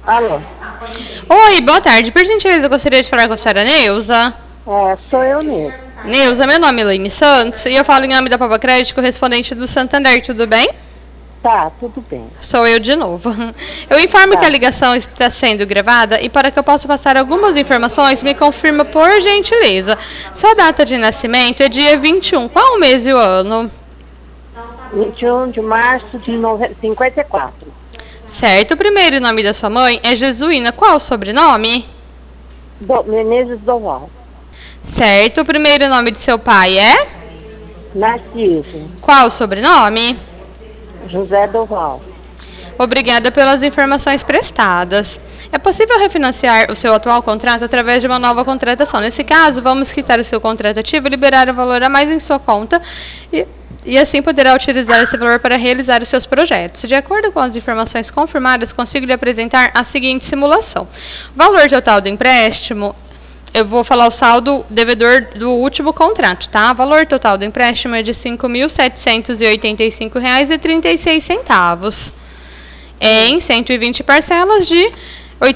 Alô? Oi, boa tarde. Por gentileza, eu gostaria de falar com a senhora Neuza. Sou eu mesmo. Neuza, meu nome é Elaine Santos e eu falo em nome da Pova Crédito, correspondente do Santander, tudo bem? Tá, tudo bem. Sou eu de novo. Eu informo que a ligação está sendo gravada e para que eu possa passar algumas informações, me confirma por gentileza. Sua data de nascimento é dia 21. Qual o mês e o ano? 21 de março de 54. Certo. O primeiro nome da sua mãe é Jesuína. Qual o sobrenome? Menezes Doval. Certo. O primeiro nome de seu pai é? Narciso. Qual o sobrenome? José Doval. Obrigada pelas informações prestadas. É possível refinanciar o seu atual contrato através de uma nova contratação. Nesse caso, vamos quitar o seu contrato ativo e liberar o valor a mais em sua conta e assim poderá utilizar esse valor para realizar os seus projetos. De acordo com as informações confirmadas, consigo lhe apresentar a seguinte simulação. O valor total do empréstimo, eu vou falar o saldo devedor do último contrato, tá? O valor total do empréstimo é de R$ 5.785,36. Em 120 parcelas de R$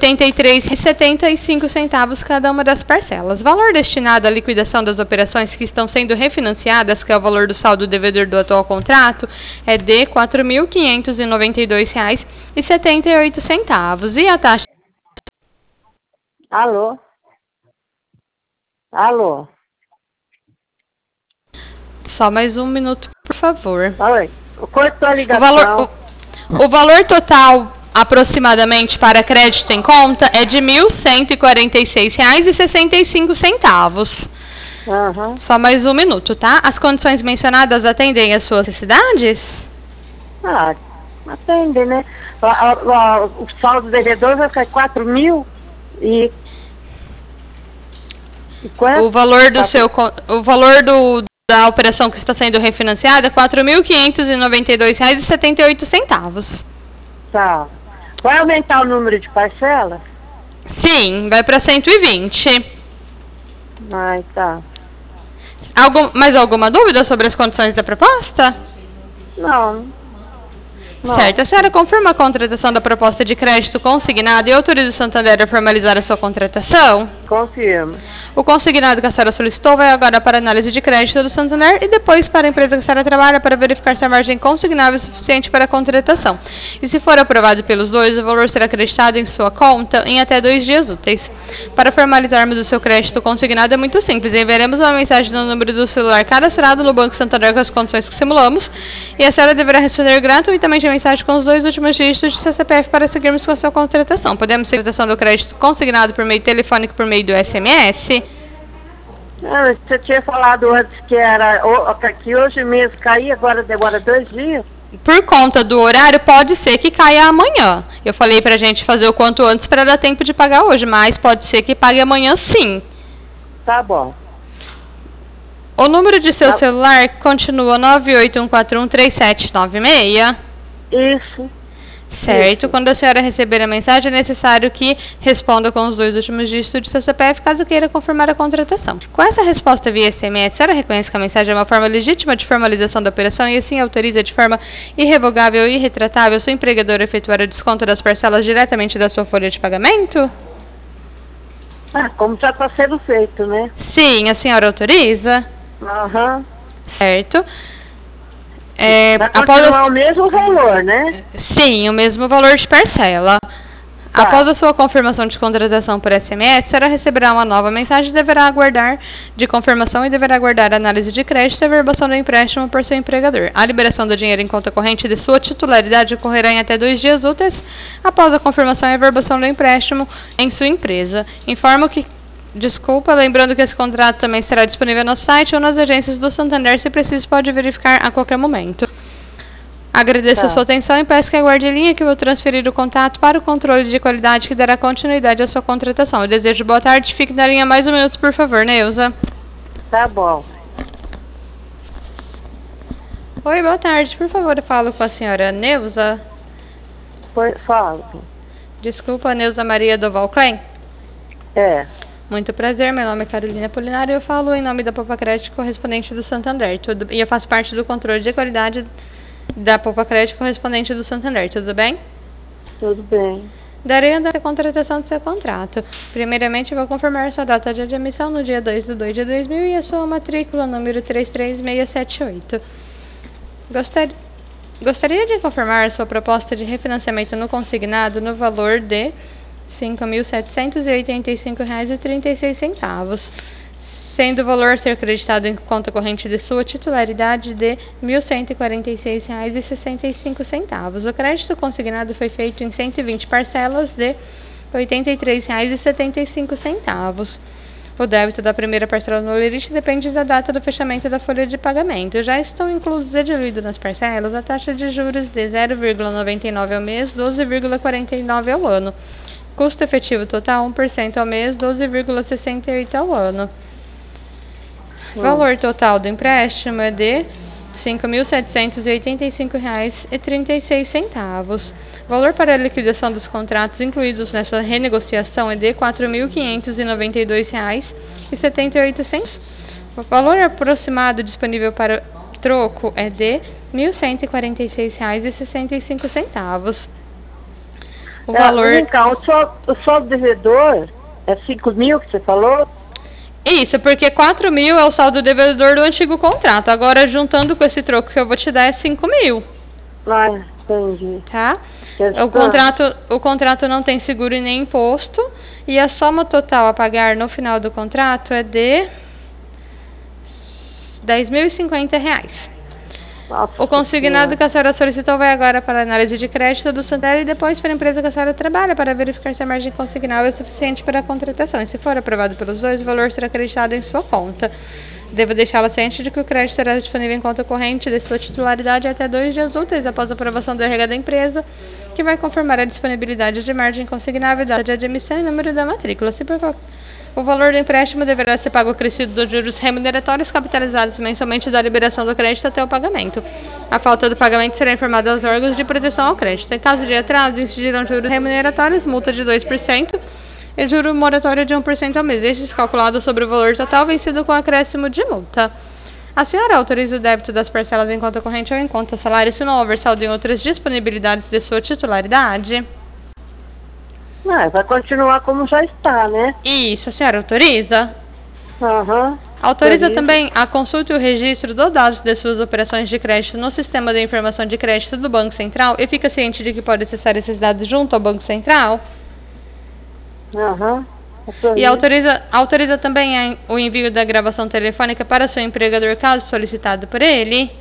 83,75 cada uma das parcelas. Valor destinado à liquidação das operações que estão sendo refinanciadas, que é o valor do saldo devedor do atual contrato, é de R$ 4.592,78. E a taxa... Alô? Alô? Só mais um minuto, por favor. Oi, cortou a ligação. O valor total, aproximadamente, para crédito em conta é de R$ 1.146,65. Só mais um minuto, tá? As condições mencionadas atendem às suas necessidades? Atende, né? O saldo devedor vai ficar 4 mil e quanto? O valor do da operação que está sendo refinanciada é R$ 4.592,78. Tá. Vai aumentar o número de parcelas? Sim, vai para 120. Tá. Mais alguma dúvida sobre as condições da proposta? Não. Certo. A senhora confirma a contratação da proposta de crédito consignado e autoriza o Santander a formalizar a sua contratação? Confirmo. O consignado que a senhora solicitou vai agora para a análise de crédito do Santander e depois para a empresa que a senhora trabalha para verificar se a margem consignável é suficiente para a contratação. E se for aprovado pelos dois, o valor será acreditado em sua conta em até 2 dias úteis. Para formalizarmos o seu crédito consignado é muito simples. Enviaremos uma mensagem no número do celular cadastrado no Banco Santander com as condições que simulamos e a senhora deverá responder gratuitamente a mensagem com os 2 últimos dígitos de seu CPF para seguirmos com a sua contratação. Podemos seguir a contratação do crédito consignado por meio telefônico por meio do SMS? Você tinha falado antes que hoje mesmo caía, agora demora 2 dias? Por conta do horário, pode ser que caia amanhã. Eu falei pra gente fazer o quanto antes para dar tempo de pagar hoje, mas pode ser que pague amanhã sim. Tá bom. O número de seu celular continua 981413796? Isso. Certo. Quando a senhora receber a mensagem, é necessário que responda com os 2 últimos dígitos de seu CPF, caso queira confirmar a contratação. Com essa resposta via SMS, a senhora reconhece que a mensagem é uma forma legítima de formalização da operação e assim autoriza de forma irrevogável e irretratável seu empregador a efetuar o desconto das parcelas diretamente da sua folha de pagamento? Como já está sendo feito, né? Sim, a senhora autoriza? Certo. Vai continuar o mesmo valor, né? Sim, o mesmo valor de parcela. Após a sua confirmação de contratação por SMS, a senhora receberá uma nova mensagem de confirmação e deverá aguardar a análise de crédito e a averbação do empréstimo por seu empregador. A liberação do dinheiro em conta corrente de sua titularidade ocorrerá em até 2 dias úteis após a confirmação e averbação do empréstimo em sua empresa. Lembrando que esse contrato também estará disponível no site ou nas agências do Santander, se preciso pode verificar a qualquer momento. Agradeço a sua atenção e peço que aguarde em linha que eu vou transferir o contato para o controle de qualidade que dará continuidade à sua contratação. Eu desejo boa tarde, fique na linha mais um minuto, por favor, Neuza. Tá bom. Oi, boa tarde, por favor, eu falo com a senhora Neuza. Falo. Desculpa, Neuza Maria Doval Klein? Muito prazer, meu nome é Carolina Polinário e eu falo em nome da Pova Crédito correspondente do Santander. E eu faço parte do controle de qualidade da Pova Crédito correspondente do Santander, tudo bem? Tudo bem. Darei andamento à contratação do seu contrato. Primeiramente, vou confirmar sua data de admissão no dia 2/2/2000 e a sua matrícula número 33678. Gostaria de confirmar a sua proposta de refinanciamento no consignado no valor de R$ 5.785,36, sendo o valor a ser creditado em conta corrente de sua titularidade de R$ 1.146,65. O crédito consignado foi feito em 120 parcelas de R$ 83,75. O débito da primeira parcela no lerite depende da data do fechamento da folha de pagamento. Já estão inclusos e diluídos nas parcelas a taxa de juros de 0,99 ao mês, 12,49 ao ano. Custo efetivo total 1% ao mês, 12,68 ao ano. Valor total do empréstimo é de R$ 5.785,36. Valor para a liquidação dos contratos incluídos nessa renegociação é de R$ 4.592,78. O valor aproximado disponível para troco é de R$ 1.146,65. O valor... Então, o saldo devedor é 5 mil que você falou? Isso, porque 4 mil é o saldo devedor do antigo contrato. Agora, juntando com esse troco que eu vou te dar, é 5 mil. Ah, entendi. Tá? O contrato não tem seguro e nem imposto. E a soma total a pagar no final do contrato é de R$ 10.050. Nossa, O consignado que a senhora solicitou vai agora para a análise de crédito do Santander e depois para a empresa que a senhora trabalha para verificar se a margem consignável é suficiente para a contratação. E se for aprovado pelos dois, o valor será acreditado em sua conta. Devo deixá-la ciente de que o crédito será disponível em conta corrente de sua titularidade até 2 dias úteis após a aprovação do RH da empresa, que vai confirmar a disponibilidade de margem consignável, data de admissão e número da matrícula. O valor do empréstimo deverá ser pago acrescido dos juros remuneratórios capitalizados mensalmente da liberação do crédito até o pagamento. A falta do pagamento será informada aos órgãos de proteção ao crédito. Em caso de atraso, incidirão juros remuneratórios, multa de 2% e juro moratório de 1% ao mês, estes calculados sobre o valor total vencido com acréscimo de multa. A senhora autoriza o débito das parcelas em conta corrente ou em conta salário se não houver saldo em outras disponibilidades de sua titularidade? Vai continuar como já está, né? Isso, a senhora autoriza? Aham. Autoriza também a consulta e o registro dos dados de suas operações de crédito no Sistema de Informação de Crédito do Banco Central e fica ciente de que pode acessar esses dados junto ao Banco Central? Aham. E autoriza também o envio da gravação telefônica para seu empregador, caso solicitado por ele?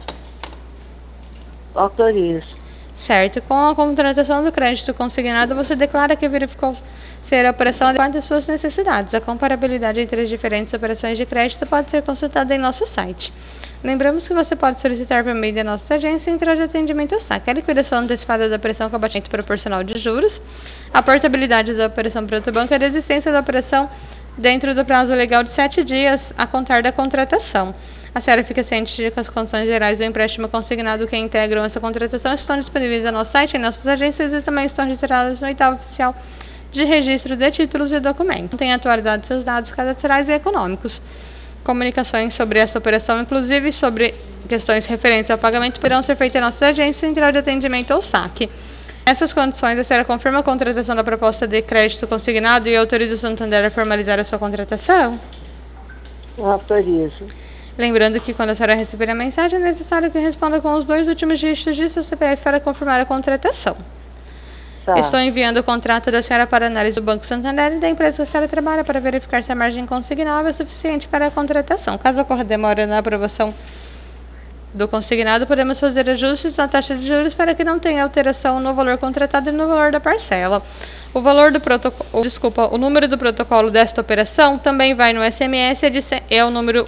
Autorizo. Certo. Com a contratação do crédito consignado, você declara que verificou ser a operação adequada às suas necessidades. A comparabilidade entre as diferentes operações de crédito pode ser consultada em nosso site. Lembramos que você pode solicitar por meio da nossa agência Central de Atendimento ao saque a liquidação antecipada da operação com abatimento proporcional de juros, a portabilidade da operação para outro banco e a desistência da operação dentro do prazo legal de 7 dias a contar da contratação. A senhora fica ciente de que as condições gerais do empréstimo consignado que integram essa contratação estão disponíveis no nosso site, em nossas agências e também estão registradas no oitavo oficial de registro de títulos e documentos. Tem atualizado seus dados cadastrais e econômicos. Comunicações sobre essa operação, inclusive sobre questões referentes ao pagamento, poderão ser feitas em nossa agência Central de Atendimento ao saque. Nessas condições, a senhora confirma a contratação da proposta de crédito consignado e autoriza o Santander a formalizar a sua contratação? Autorizo. Lembrando que quando a senhora receber a mensagem, é necessário que responda com os 2 últimos dígitos de seu CPF para confirmar a contratação. Tá. Estou enviando o contrato da senhora para análise do Banco Santander e da empresa que a senhora trabalha para verificar se a margem consignável é suficiente para a contratação. Caso ocorra demora na aprovação do consignado, podemos fazer ajustes na taxa de juros para que não tenha alteração no valor contratado e no valor da parcela. O valor do o número do protocolo desta operação também vai no SMS, é o número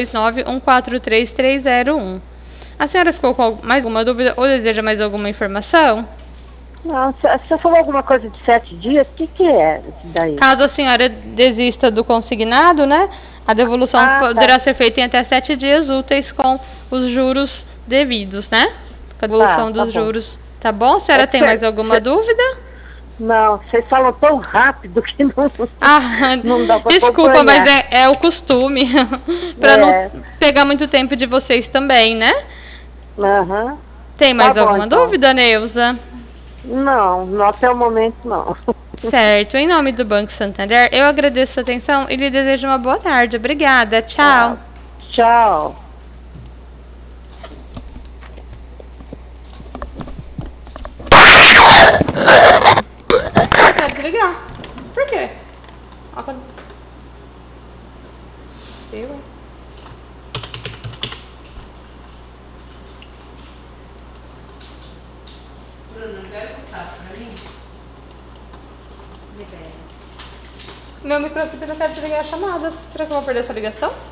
1291433301. A senhora ficou com mais alguma dúvida ou deseja mais alguma informação? Não, você falou alguma coisa de 7 dias, o que é isso daí? Caso a senhora desista do consignado, né, a devolução poderá ser feita em até 7 dias úteis com os juros devidos, né? Com a devolução dos juros. Tá bom? A senhora tem mais alguma dúvida? Não, vocês falam tão rápido que não dá pra desculpa, mas é o costume. Para não pegar muito tempo de vocês também, né? Aham. Tem mais alguma dúvida, Neuza? Não, até o momento não. Certo. Em nome do Banco Santander, eu agradeço a atenção e lhe desejo uma boa tarde. Obrigada. Tchau. Tchau. Quer desligar? Por quê? Eu? Bruno, libera o contato pra mim. Libera. Meu microfone não quer desligar a chamada. Será que eu vou perder essa ligação?